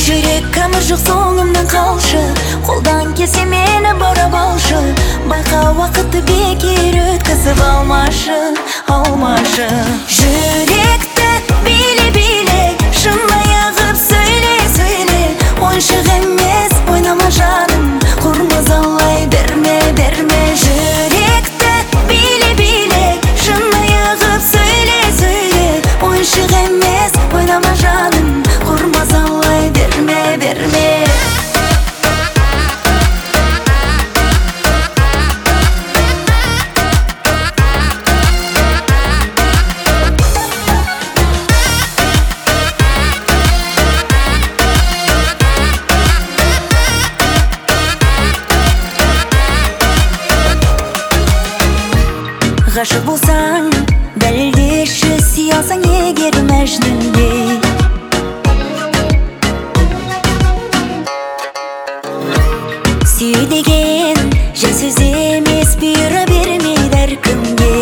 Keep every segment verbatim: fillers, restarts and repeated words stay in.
Жүрек камыр жоқ соңымнан қалшы, қолдан келсе мені баурап алшы. Байқа уақытты бекер өткізіп алмашы, алмашы. Жүректі биле биле, шынайы қып сөйле сөйле. Ойыншық емес ойнама жаным, құрмызалай берме берме. Жүректі биле биле, шынайы қып сөйле сөйле. Ойыншық емес ойнама жаным, құрмызалай берме берме. Ғашық болсаң, дәлелдеші, сүй алсаң егер мәжнүндей. Сүй деген жай сөз емес, бұйыра бермейді әркімге.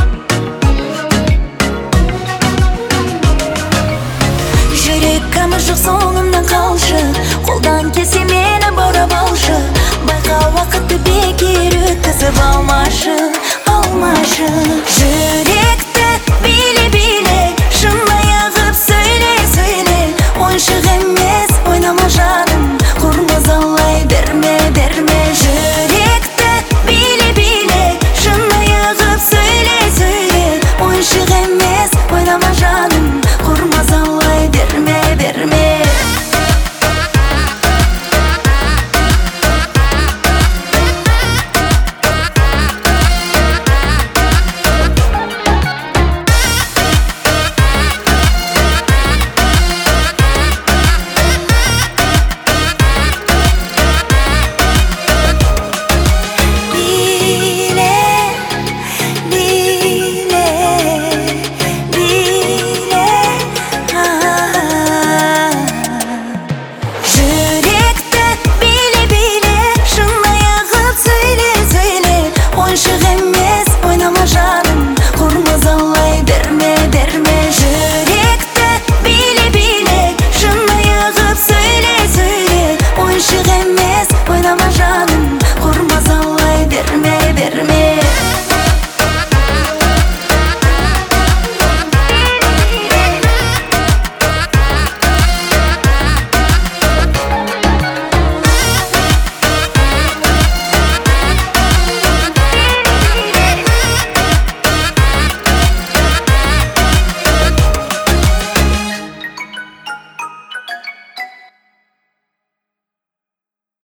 Жүрек камыр жоқ соңымнан қалшы, қолдан келсе мені баурап алшы. Байқа уақытты бекер өткізіп алмашы, алмашы. Жүрек